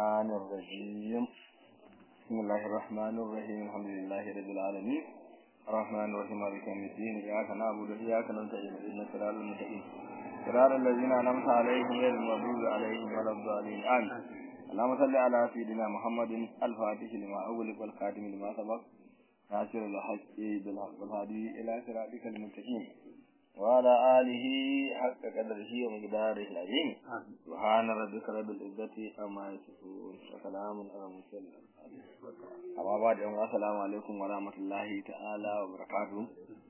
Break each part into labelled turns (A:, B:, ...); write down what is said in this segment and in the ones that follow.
A: الرحمن الرحيم بسم الله الرحمن الرحيم الحمد لله رب العالمين الرحمن الرحيم مالك يوم الدين إياك نعبد وإياك نستعين اهدنا الصراط المستقيم صراط الذين أنعمت عليهم غير المغضوب عليهم ولا الضالين آمين اللهم صل على سيدنا محمد الفاتح لما أغلق والخاتم لما سبق ناصر الحق بالحق والهادي إلى صراطك المستقيم وعلى آله حق قدره ومقداره العظيم سبحان ربك رب العزة عما يصفون وسلام على المرسلين أما بعد السلام عليكم ورحمة الله تعالى وبركاته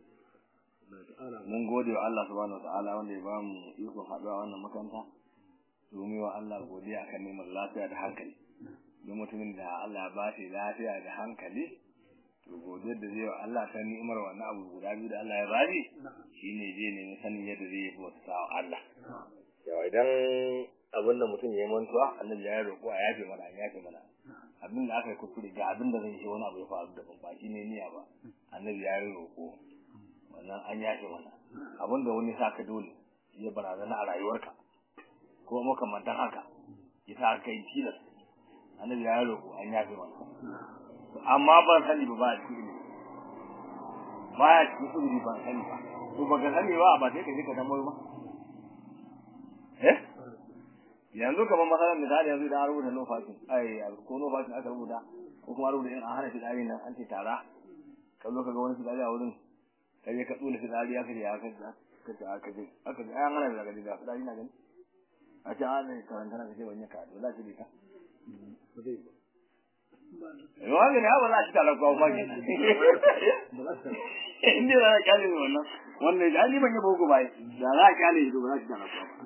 A: mun gode wa Allah subhanahu wa ta'ala wanda ya bamu ikon haɗuwa wannan makaranta domin wa Allah godiya kan neman lafiya da hankali don mutumin da Allah ya ba shi lafiya da hankali to godiyar da zai wa Allah ta ni'imar wannan abu guda biyu da Allah ya bani shine zai nemi sanin yadda zai yi bauta wa Allah yawa idan abin da mutum ya mantuwa annabi ya roƙo a yafe mana abin da aka yi kuskure ga abin da zai yi wani abu ya faru da ba shi ne niyya ba annabi ya roƙo wannan an yafe mana abin da wani saka dole ya barazana a rayuwarka ko makamantan haka ya sa kai tilas annabi ya roƙo an yafe mana amma ban sani ba a cikin ilimi ba ya cikin ilimi ban sani ba to baka sani ba sai ka je ka tambayo ba yanzu kamar masalan misali yanzu idan an rubuta no fashion ko no fashion aka rubuta ko kuma rubuta in an hana fitsari nan an ce tara ka zo ka ga wani fitsari a wurin ka je ka tsula fitsari aka je aka je an hana daga diga fitsari na gani a ce an karanta na kace ban yi ka za ki dika yawa ne ba za ki tara ko ba ki inda za ka kale wannan da ni ban yi boko ba da za ka kale ba za ki tara ko ba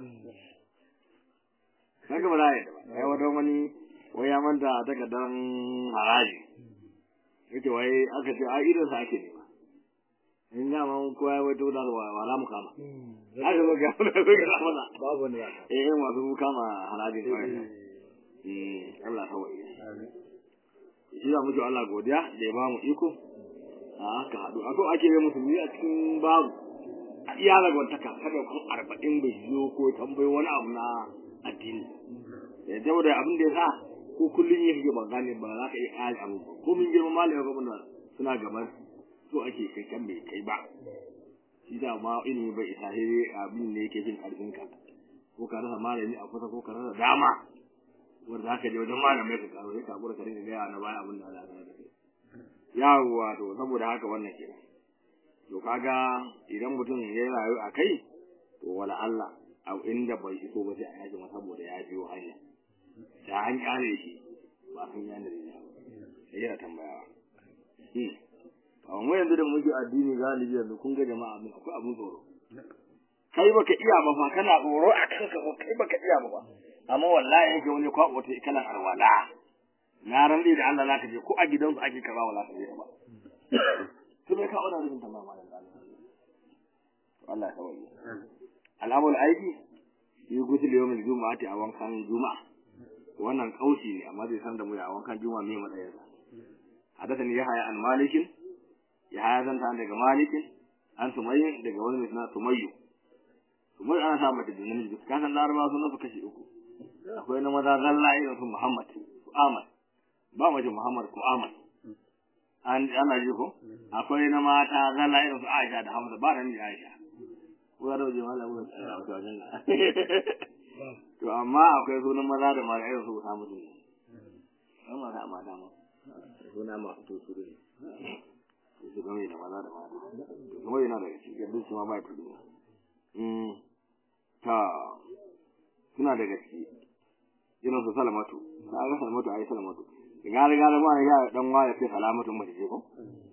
A: kaga ba zai ba wato wani wai ya manta takardar haraji yake wai aka ce a idan sa ake nema in ga mun koyi wato da wala mu kama aka zo ga mana babu ne masu kama haraji Allah kawai shi da muke Allah godiya da ya ba mu iko aka haɗu ake yi musulmi a cikin babu a iya ragwantaka kada kun 40 bai zo ko tambayi wani abu na addini ya jawo da abin da ya sa ko kullun yake ba gane ba za ka yi ayat abu ko mun girma malami ko mun suna gaban so ake kai kan bai kai ba shi da ma ilimi bai isa sai abin ne yake jin karfin ka ko ka rasa malami a kusa ko ka rasa dama wanda haka je wajen malamai ka karo sai ka gura ka rinka ga na baya abin da Allah ya yi yawa to saboda haka wannan kenan to kaga idan mutum ya rayu a kai to wala Allah a inda bai iso ba sai a yaji masa saboda ya biyo hanya da an kare shi ba san yana da ya sai yana tambayawa amma yanzu da muke addini galibi yanzu kun ga jama'a mun akwai abun tsoro kai baka iya ba fa kana tsoro a kanka ko kai baka iya ba amma wallahi yake wani kwabo ta kana arwala na ran da Allah zaka je ko a gidansu ake karba wala sai ba to me ka auna rubin tamama da Allah ya waye al'amul aiki yi gusul yawmul jumu'ati a wankan juma'a wannan kauci ne amma zai san da mu a wankan juma'a me matsayin sa hadathani yahya an malikin yahya zan ta daga malikin an sumayyin daga wani mai suna sumayyu ana sa mata dinin da kasan laraba sun nufa kashi uku akwai na maza zalla irin su muhammad su ahmad ba mace muhammad ko ahmad ana ji ko akwai na mata zalla irin su aisha da hamza ba nan da aisha ko da wajen malamu da wajen to amma akwai sunan maza da mata irin su samu ne amma da mata ma sunan ma to su ne su ga mai da maza da mata to kuma yana da shi yadda shi ma ba tudu ta suna da gaske irin su salamatu da aka salamatu ai salamatu ga ba ya dan waya sai salamatu mace ce ko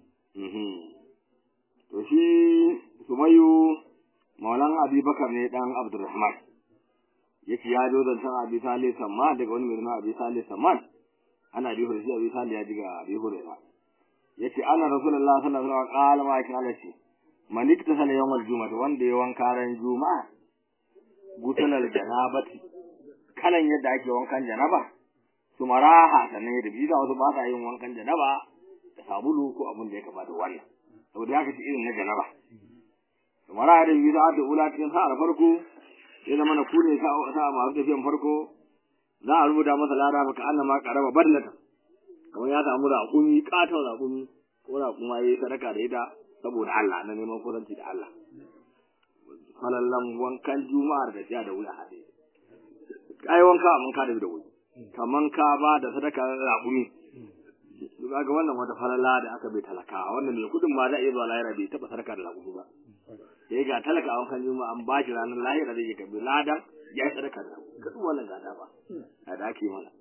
A: to shi Sumayyu Maulan Abi Bakar ne dan Abdurrahman yake ya zo da san Abi Salih Samman daga wani mai Abi Salih Samman ana bi hurri Abi Salih ya diga Abi Hurairah yace ana Rasulullah sallallahu alaihi wasallam qala ma kana ce malik ta sala yawmal juma'a wanda ya wanka ran juma'a gusalal janabati kalan yadda ake wankan janaba su maraha sannan da biza wasu ba sa yin wankan janaba da sabulu ko abin da ya kamata wannan saboda haka shi irin na janaba su maraha da biza da ula cikin sa farko ya zama na kune sa ma da fiyan farko za a rubuta masa lada baka annama qaraba barnata kamar ya samu raƙumi katon raƙumi ko raƙuma yayi sadaka da ita saboda Allah na neman kusanci da Allah halallan wankan juma'ar da ta da wuri hade kai wanka mun ka da wuri kaman ka ba da sadaka raƙumi kaga wannan wata falala da aka bai talaka wannan mai kudin ma za a iya zuwa lahira bai taba sadaka da raƙumi ba sai ga talaka a wankan juma'a an ba shi ranar lahira da yake kabi ladan ya yi sadaka da kadu wannan gada ba a da ake mana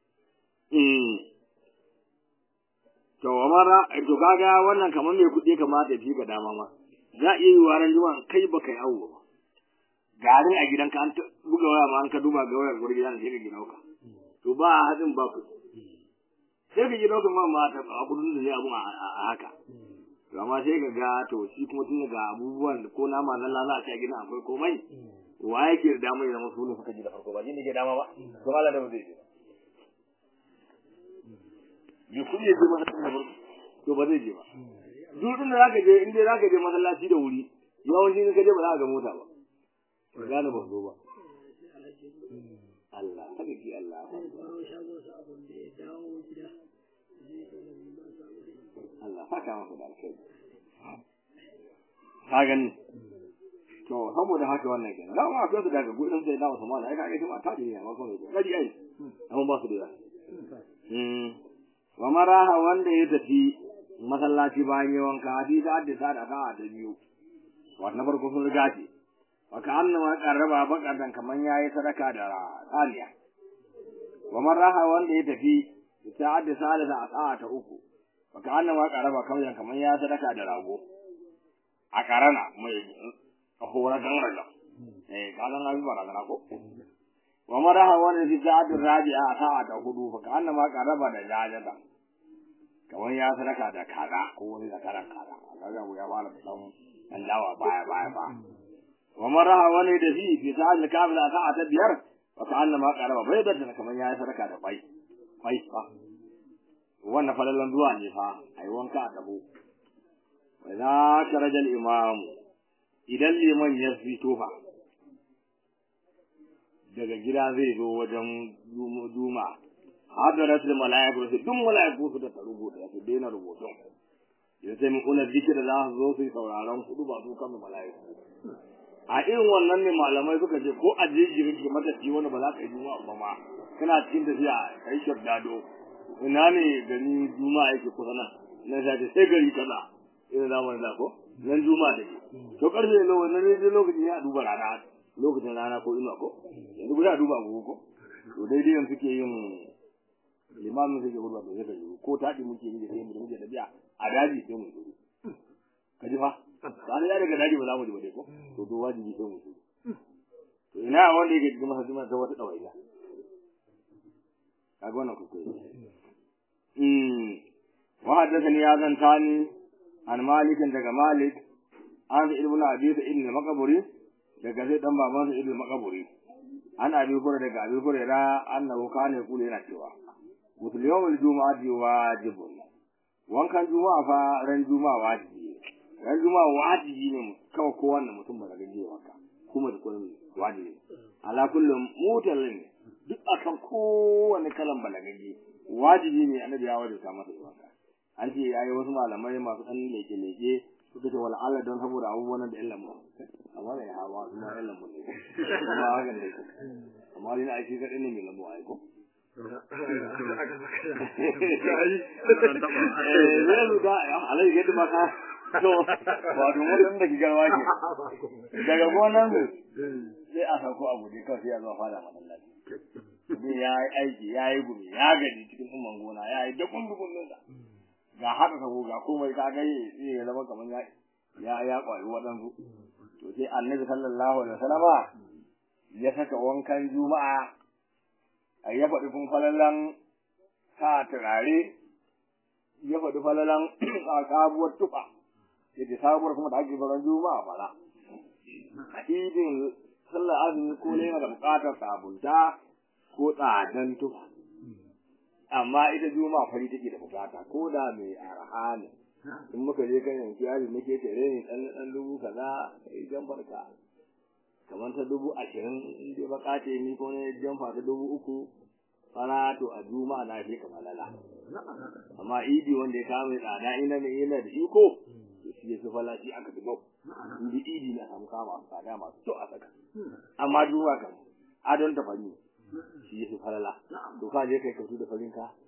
A: to amara to kaga wannan kaman mai kudi kamata ya fi ka dama ma za a iya yi waran juma'a kai baka yi awo ba garin a gidanka an buga waya ma an ka duba ga wayar gurgi sai ka gina ka to ba hadin ba ku sai ka gina ka ma ta abudun da ne abun a haka to amma sai ka ga to shi kuma tun ga abubuwan ko nama nan lalace a gidan akwai komai wa yake da dama ya musu ne suka ji da farko ba ne ke dama ba to Allah da ba zai je ku je ma to ba zai je ba duk inda zaka je inda zaka je masallaci da wuri yawanci in ka je ba za ka ga mota ba gane ba zo ba Allah haka ki Allah Allah haka maka da alkhairi ka gani to saboda haka wannan kenan da ma akwai su daga gudun sai da wasu mala ai kage kuma ta ne ma kuma gari ai amma ba su da yawa wa maraha wanda ya tafi masallaci bayan yawan ka hadisa da ta biyu wannan farko sun riga ce waka annama qarraba baqatan kaman yayi sadaka da tsaniya wa maraha wanda ya tafi ta'adda salisa a ta uku waka annama qarraba kaman yayi sadaka da rago a karana mai hora dan raga kalan abi baragana ko wa maraha wanda ya ta'adda rabi'a ta hudu waka annama qarraba da jajata kaman ya sadaka da kaza ko wani zakaran kaza kaga ya fara dan dawa baya ba ومرها ولد فيه في ساعة كاملة ساعة بير وكأنما قرب بيضة كما يا سركا ده باي فا وانا فللن دواني فا ايوان كاتبو واذا خرج الامام idan liman ya fito fa daga gida zai zo wajen juma hadaratul malaiku sai duk malaiku su da rubuta su daina rubutun sai mun kula zikira za su zo su sauraron kudu ba su kan malaiku a irin wannan ne malamai suka ce ko a jijirin ki mata ci wani ba za ka yi juma'a ba ma kana cikin tafiya kai shaddado ina ne gari juma'a yake kusa nan sai gari kaza ina da mun da ko nan juma'a da ke to karfe ne wannan ne lokacin ya duba rana lokacin rana ko ina ko yanzu ba duba gobe ko to daidai yanzu suke yin limamin suke hurba to sai ka ko tadi muke yi da sai mu da biya a daji sai mu kaji fa sai ya daga daji ba za mu ji ba dai ko to wajibi sai mu to ina wanda yake cikin masallacin da wata dawaiya kaga wannan kuskure wa hadathani ya zantani an malik daga malik an ibn abi sa'id al-maqburi daga sai dan baban sa ibn al-maqburi an abi hurairah daga abi hurairah annahu kana yaqulu yana cewa mutul yawmul jumu'ati wajibun wankan juma'a fa ran juma'a wajibi ran juma'a wajibi ne kawai kowanne mutum ba daga jiya wanka kuma da kullum wajibi ala kullum mutalin duk akan kowanne kalan balagaji wajibi ne annabi ya wajibta masa wanka an ce yayi wasu malamai masu dan leke suka ce wala Allah don saboda abubuwan da illan mu amma ne hawa kuma illan mu ne kuma haka ne amma ina aiki ga ne mai lamu ai ko alai yadda maka to wato mutum da gigarwa ke daga gonan sai a sauko abu ne kawai sai ya zo fara masallaci ne ya yi aiki ya yi gumi ya gaji cikin umman gona ya yi dakon nesa ga haka sabo ga komai ka ga ya zama kaman ya kwari waɗansu to sai annabi sallallahu alaihi wasallama ya saka wankan juma'a ya faɗi kun falalan sa turare ya faɗi falalan sabuwar tufa yadda sabuwar kuma da ake faran juma'a fara idin sallar azumi ko ne yana da buƙatar sabunta ko tsadan tufa amma ita juma'a fari take da buƙata ko da mai arha ne in muka je kan yanki yari nake tare ne dan dubu kaza idan barka kamar ta 20,000 in dai baka ce ni ko ne jamfa ta 3,000 fara to a juma'a na fi kamar lala amma idi wanda ya kama tsada ina ne yana da iko to shi ya fala shi aka dubo idi idi na samu kama tsada masu to a saka amma juma'a kan adon ta fari shi ya falala to ka je kai kautu da farin ka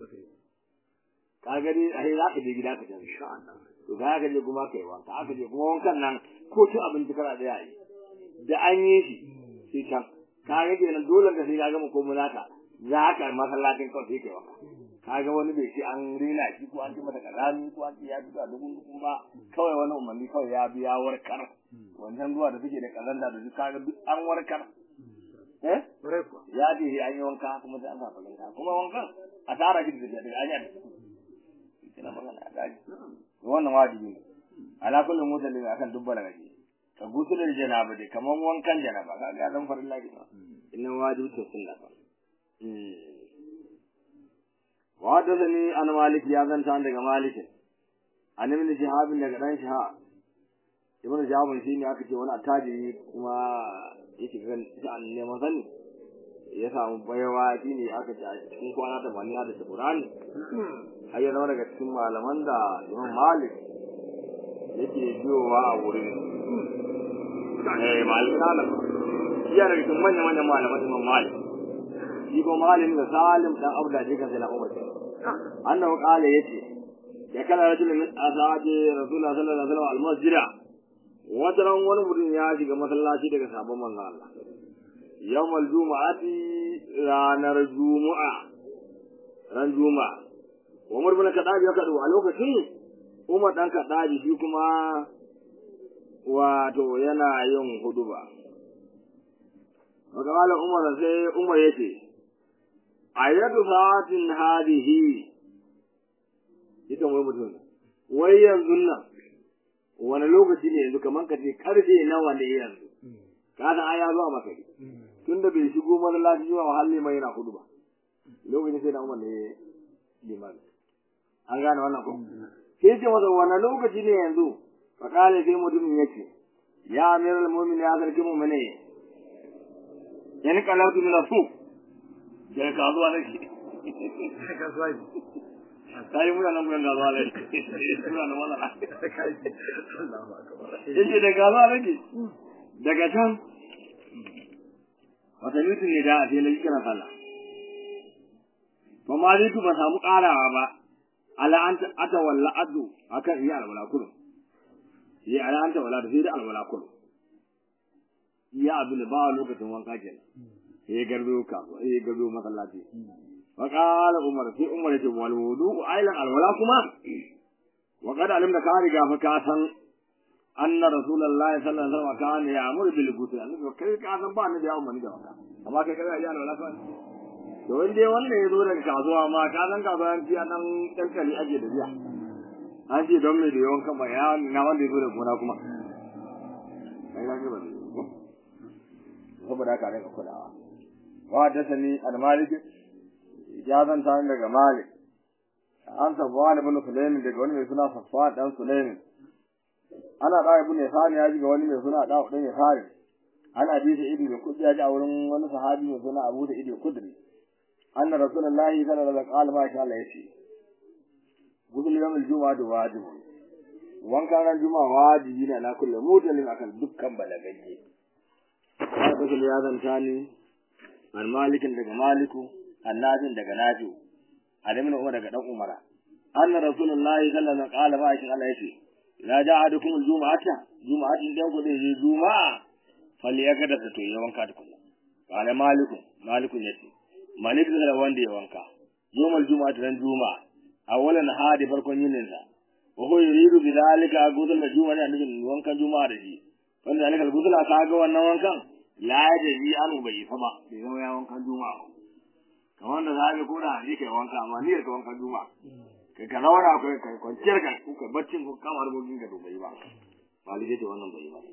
A: ka gani ai za ka je gida ka jan insha Allah to ga ka je kuma kai wanka aka je kuma wankan nan ko cin abinci kana da yayi da an yi shi sai can ka ga kenan dole ka sai ka ga mu ko mulaka za ka masallacin kawai sai kai wanka ka ga wani bai ci an rina shi ko an ci mata karami ko an ci ya fito a dukun ba kawai wani umarni kawai ya biya warkar wannan ruwa da suke da kazanda da duk kaga duk an warkar ya ce an yi wanka kuma sai an sa faganka kuma wankan a tara shi da an yi kina magana a daji wannan wajibi ne ala kullu mutallin akan dubbala gaji ka gusulul janaba dai kaman wankan janaba ka ga dan farin lafi inna wajibi to sunna fa wa haddathani an malik ya zanta daga malik an ibn shihab daga dan shihab ibn shihab shine aka ce wani attajiri kuma yake ga an neman sani ya samu bayawa shine aka ce cikin kwana da baniya da Qur'ani har ya zama daga cikin malaman da Imam Malik yake biyowa a wurin Malik kana ya daga cikin manyan malaman Imam Malik shi ko Malik da Salim dan Abda je kan sai na Umar annahu qala yace ya kana rajulun min azabi Rasulullah sallallahu alaihi wasallam al-masjida wataran wani mutum ya shiga masallaci daga sabon manzo Allah yawmal jumu'ati ranar ran juma'a Umar bin Khattab ya kadu a lokacin Umar dan Khattab shi kuma wato yana yin huduba magana Umar sai Umar yace ayatu sa'atin hadihi ita mai mutum wai yanzu nan wani lokaci ne yanzu kaman kace karfe nawa ne yanzu kana aya zuwa maka tunda bai shigo masallaci zuwa mahalli mai yana huduba lokacin sai da Umar ne liman an gane wannan ko sai ce masa wannan lokaci ne yanzu fakale sai mutumin yace ya amiral mu'minin ya zargi mu'mini yani kalatu min rasul da ka zuwa ne ka zuwa kai mu nan mun ga zuwa ne suna nan wannan kai Allahu akbar yace da ga zuwa ne daga can wata mutum ne da a sai na kira sallah ba ma dai ba samu karawa ba ala anta atawalla adu akan iya alwala kullu ya ala anta wala da sai da alwala kullu ya abin ba lokacin wanka kenan ya garzo ka ya garzo masallaci wa qala umar sai umar ya ce wal wudu ailan alwala kuma wa qad alimna ka riga fa ka san anna rasulullahi sallallahu alaihi wasallam kana ya'muru bil ghusl annabi kai ka san ba ni da yawo mani da wanka amma kai kai ya alwala fa to wanda wannan yazo daga kasuwa ma ka san kasuwa an tiya nan kankali aje da biya an ce don me da yawan kan ya na wanda yazo da gona kuma kai ga ba saboda haka ne ka kulawa wa da sani al-malik ya zan ta daga malik an sabwa ibn sulaim daga wani mai suna safwa dan sulaim ana da ibn sani ya ji ga wani mai suna da dan sani ana bi shi ibn kudri ya ji a wurin wani sahabi mai suna abu da ibn kudri anna rasulullahi sallallahu alaihi wasallam ma sha Allah yace gudun yawmul juma'a da wajibi wankan ran juma'a wajibi ne na kullu mutalin akan dukkan balagagge haka ya zanta ni an malikin daga maliku annabin daga nafi alimin umar daga dan umara anna rasulullahi sallallahu alaihi wasallam ma sha Allah yace la ja'adukum juma'atin dan ku dai juma'a falyakada to yawanka tukunna qala malikun yace malik da wanda ya wanka yomal juma'a ran juma'a awalan hadi farkon yinin sa wa huwa yuridu bidalika gudul juma'a ne annabi wankan juma'a da shi wanda alika gudul aka ga wannan wankan la yaji an bai fa ba bai zama ya wankan juma'a kamar da zai ko da yake wanka amma ni ka wankan juma'a kai ka rawara kai kwanciyar ka ko baccin ko kama rubugin ka to bai ba malike ce wannan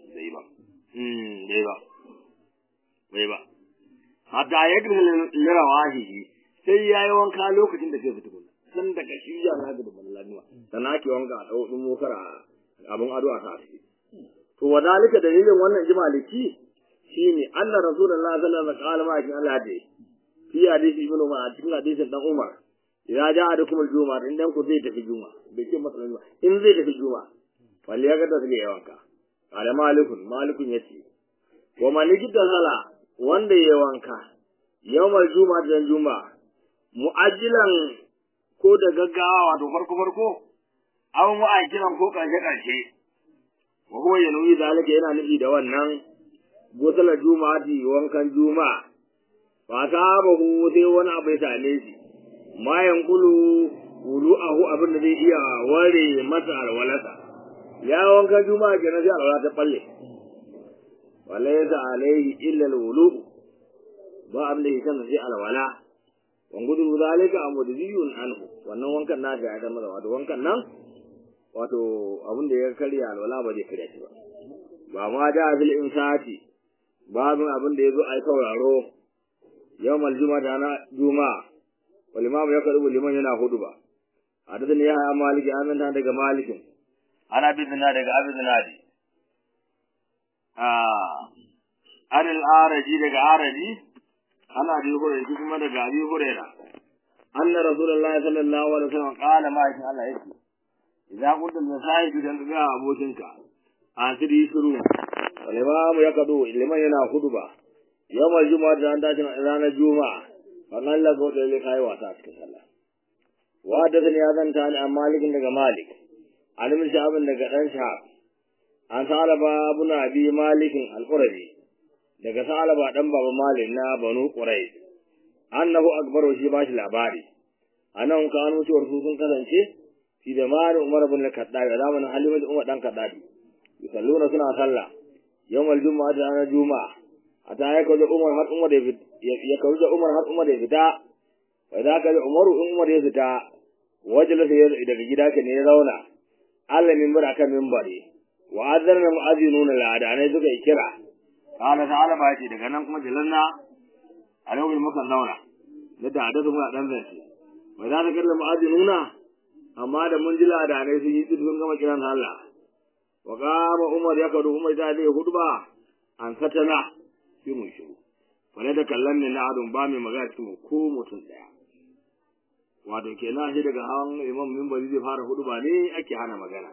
A: bai ba hatta ya gina lirawahi sai yayi wanka lokacin da zai fita kuma san daga shi ya ga da lanuwa sana ki wanka a dau mokara abun ado a sai to wadalika dalilin wannan jimaliki shine anna rasulullahi sallallahu alaihi wasallam Allah dai fi hadisi ibn Umar a cikin hadisin dan Umar ya ja da kuma juma'a in dan ku zai tafi juma'a bai ce masa juma'a in zai tafi juma'a walle ya ga da zai yawanka ala malikun yace wa malikita sala wanda ya wanka yawmal juma'a da juma'a mu'ajjilan ko da gaggawa wato farko aw mu'ajjilan ko karshe wa huwa yanwi zalika yana nufi da wannan gosalar juma'ati wankan juma'a fa sabahu sai wani abu ya same shi ma yankulu wulu'ahu abin da zai iya ware masa alwalata ya wankan juma'a kenan sai alwala ta balle walaysa alayhi illa alwulu ba abin da yake sai alwala wangudu zalika amudiyun anhu wannan wankan na ga ya masa wato wankan nan wato abin da ya karya alwala ba zai karya shi ba ma da fil insati babin abin da yazo ai sauraro yawmal juma'a na juma'a wal imam ya karubu liman yana huduba hadathani ya maliki anan ta daga malikin ana bidna daga abidnadi anil araji daga araji ana bi hore shi kuma daga abi hurera anna rasulullahi sallallahu alaihi wasallam qala ma shi Allah yake idan kuntum masaidu dan ga abokinka asiri suru wal imam ya kadu liman yana huduba yawmal juma'a da ranar juma'a wannan lago da yake kai wata cikin sallah wa da ya zanta ni malikin daga malik alimin shahabin daga dan shahab an salaba ibn abi malikin al-qurabi daga salaba dan baba malik na banu quraish annahu akbaru shi bashi labari anan kanu cewar su sun kasance shi da mari umar ibn al-khattab da zamanin halimatu umar dan khattab yusalluna suna sallah yawmal juma'a da ranar juma'a ata ya kawo umar har umar ya kawo umar har umar ya fita fa da ka umaru in umar ya fita wajala sai daga gida ke ne ya zauna Allah minbar akan minbari wa azarna mu'azinuna la'adanai suka yi kira kana ta'ala ba ce daga nan kuma jalanna a lokacin muka zauna da hadatu mu dan zance wa za ta kalla mu'azinuna amma da mun ji la'adanai sun yi sun gama kiran Allah wa qama umar ya kawo umar da zai hudba an satana sai mun shiru wala da kallon ne na adon ba mai magana cikin ko mutum daya wato kenan shi daga hawan imam minbari zai fara hudu ba ne ake hana magana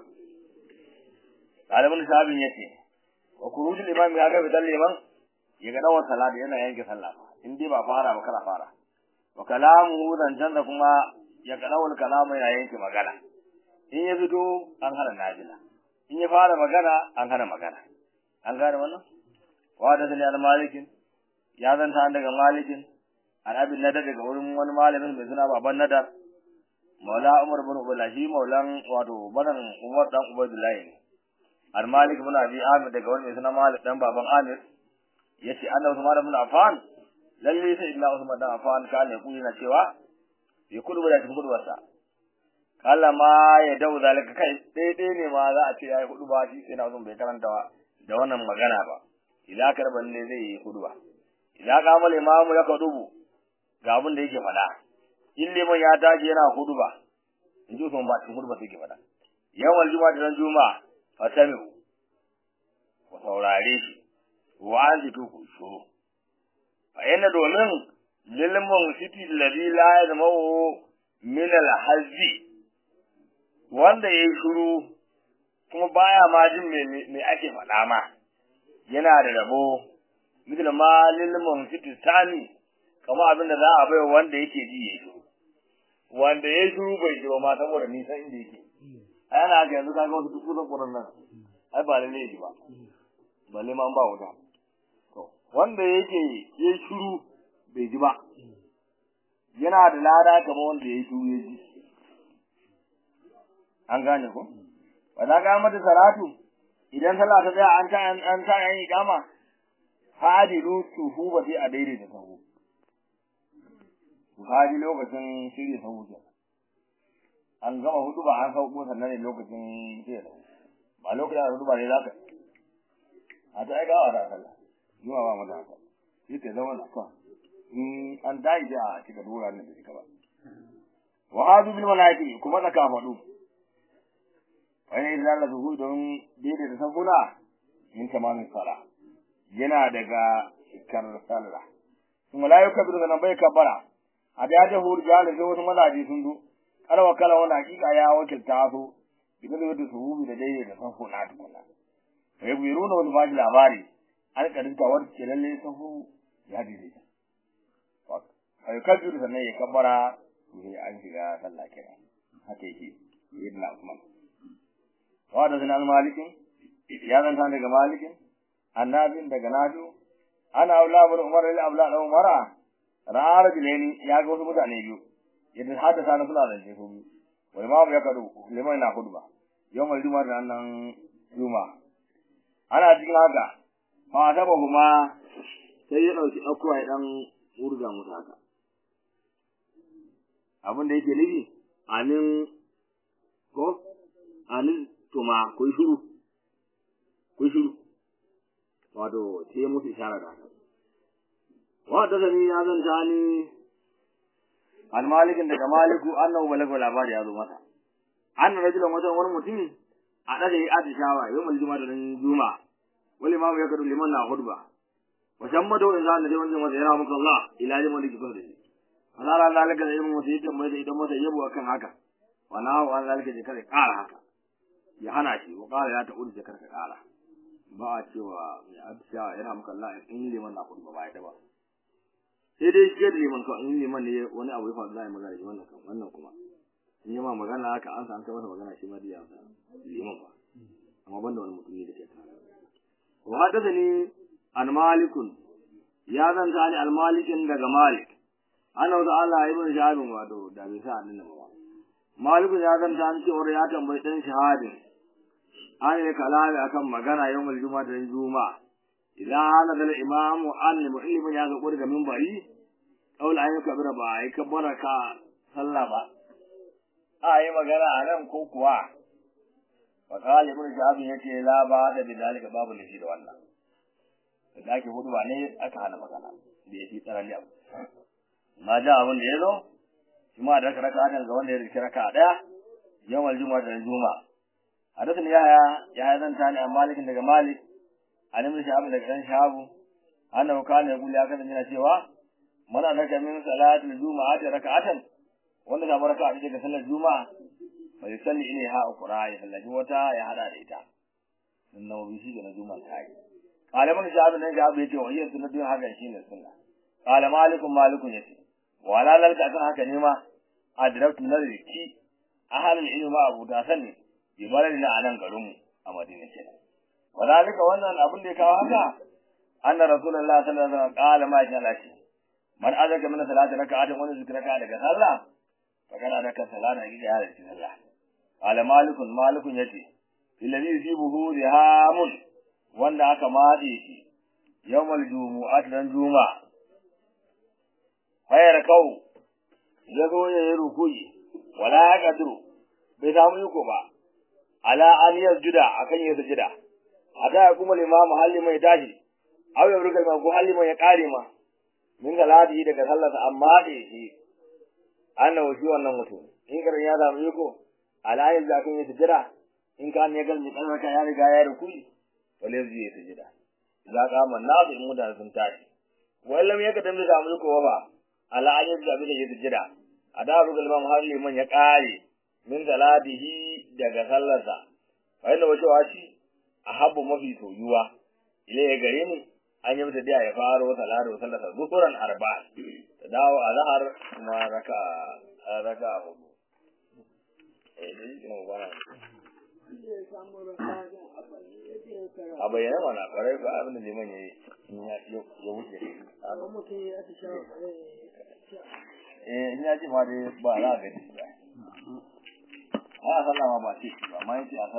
A: ɗalibin sahabin yace wa kurujul imam ya ga bidan liman ya ga dawan salati yana yanke sallah in dai ba fara ba kana fara wa kalamu zancan da kuma ya ga dawal kalamu yana yanke magana in ya fito an hana najila in ya fara magana an hana magana an gane wannan wa da sani al-malikin ya zanta daga malikin an abin nadar daga wurin wani malamin mai suna baban nadar maula umar bin ubalahi maulan wato banan umar dan ubaidullahi ne al-malik bin abi amir daga wani mai suna malik dan baban amir yace annabi usman bin affan lalle sai illa usman dan affan kana kuli na cewa ya kudu da cikin kuduwarsa kala ma ya dau zalika kai daidai ne ma za a ce yayi hudu ba shi sai na uzun bai karanta da wannan magana ba idan karban ne zai yi hudu ba idan ka mal imamu ya kadubu ga abin da yake fada in liman ya tashi yana hudu ba in ji sun ba cikin hudu ba sai ke fada yawan juma'a da juma'a fasami ku saurare shi wa azitu ku shuru fa yana domin lilmun siti alladhi la yadmu min al-hazzi wanda yayi shuru kuma baya ma jin me ake fada ma yana da rabo misal ma lilmun siti tani kamar abin da za a bai wanda yake ji yayi shuru wanda yayi shuru bai ji ba ma saboda nisan inda yake ana ga yanzu kaga wasu duk da Qur'an nan ai ba lalle ji ba balle ma an ba wuta to wanda yake yayi shuru bai ji ba yana da lada kamar wanda yayi shuru ya ji an gane ko wanda ga mata salatu idan sallah ta tsaya an ta yin ikama hadiru suhu ba sai a daidaita sahu Buhari lokacin shirye sahu ke an gama hudu ba an sauko sannan ne lokacin shirye sahu ba lokacin hudu ba ne za ka a ta aika wa da sallah zuwa ba mata haka shi ke zama na kan an dai da cika dora ne da cika ba wa hadu bil malaiki kuma da ka faɗu wani idan Allah zuhu don daidaita sahuna min tamamin sala yana daga cikar sallah kuma la yukabiru nan bai kabara a da ta hur jalin sai wasu mazaje sun zo karwa kala wani hakika ya wakilta su idan da wata suhubi da dai da safo na tukuna sai biru na wani bashi labari an kadinta wata ce lalle safo ya dide sai kabiru sannan ya kabara sai an shiga sallah kenan haka yake ibn Usman wa da sunan malikin ya zanta daga malikin annabin daga nadu ana aula bin umar ila aula da umara ra'a rajulaini ya ga wasu mutane biyu yadda hadasa na suna zance su biyu wal imamu ya kadu liman na khutba yawmal juma'a da nan juma'a ana cikin haka fa ta kuma sai ya dauki akuwa ya dan urga musu haka abin da yake nufi anin tuma ko shiru wato sai musu ishara da haka wanda zani ya zanta ni al-malikin daga maliku annahu balaga labari ya zo masa anna rajulan wani mutum a dade ya atishawa yawmal juma'a da juma'a wal imamu ya kadu liman na khutba wa shammadu in zan da wannan wanda yana muka Allah ila liman da kifar ana ran zalika da ilmu sai da mai da idan masa yabo akan haka wa na wa zalika da kare kara haka ya hana shi wa kara ya ta urje karka kara ba a cewa mai atishawa yana muka Allah in liman na khutba ba ya ba sai dai shi da liman ko in liman ne wani abu ya faru da magana shi wannan kuma in yi ma magana haka an san kai masa magana shi ma da ya liman ba amma banda wani mutum ne da ke tare wa hadathani an malikun ya zanta ni al malikin daga malik ana da Allah ibn shahabin wato da bai sa annabi ba malikun ya zanta an ce ya tambayi dan shahabin an yi kalami akan magana yawmul juma'a da juma'a idan nazal imamu al-mu'allim ya ga daga minbari kaul ayi kabira ba ayi kabbara ka sallah ba ayi magana anan ko kuwa fa galibul jabi yace la ba da bidalika babu lafi da wannan da ake hudu ba ne aka hana magana da yake tsarali abu ma ja abun da yazo kuma da raka ga wanda ya rike raka daya yawmal juma'a da juma'a hadathani ya zan tani malikin daga malik annabi shahabu daga dan shahabu annahu kana yaqulu ya kada yana cewa mana daga min salatul juma'a da raka'atan wanda ga baraka a cikin sallar juma'a bai salli ilaiha ukra ya sallaji wata ya hada da ita sannan bi shi da juma'a ta yi malamin shahabu ne ga abu yace wa yin sunnatu haka shine sunna qala malikun yace wala lalka kan haka ne ma adraktu naziki ahalul ilmi abu da sani bi balalina anan garinmu a madina kenan wadalika wannan abin da ya kawo haka anna rasulullahi sallallahu alaihi wasallam qala ma sha Allah man azaka min salati raka'atin wa zikraka daga sallah fa kana da ka salata gida ya rashi sallah qala malikun yace alladhi yusibuhu rihamun wanda aka made shi yawmal jumu'at dan juma'a fayar kau yazo ya yi rukuyi wala qadru bai samu yuko ba ala an yasjuda akan ya sujada ada kuma limamu halli mai tashi aw ya rugal ma ko halli mai ya kare ma min galadi daga sallata amma da shi annabi shi wannan mutum in garin ya zamu yi ko ala yin zakin ya sujada in ka ne galmi kalmata ya riga ya rukui wale zai ya sujada za ka man nasu in mutane sun tashi wallam ya ka tambaye zamu yi ko ba ala yin zakin ya sujada ada rugal ma halli man ya kare min galadihi daga sallarsa fa inna wa shi ahabbu mafi soyuwa ile ya gare ni an yi mata da ya faro salatu sallata zuhuran arba'a ta dawo azhar kuma raka hudu dai ina ba a bayyana mana kwarai ba abin da liman yayi ya wuce in ya ji ma dai ba za ga shi ba a sallama ba ce ba amma yace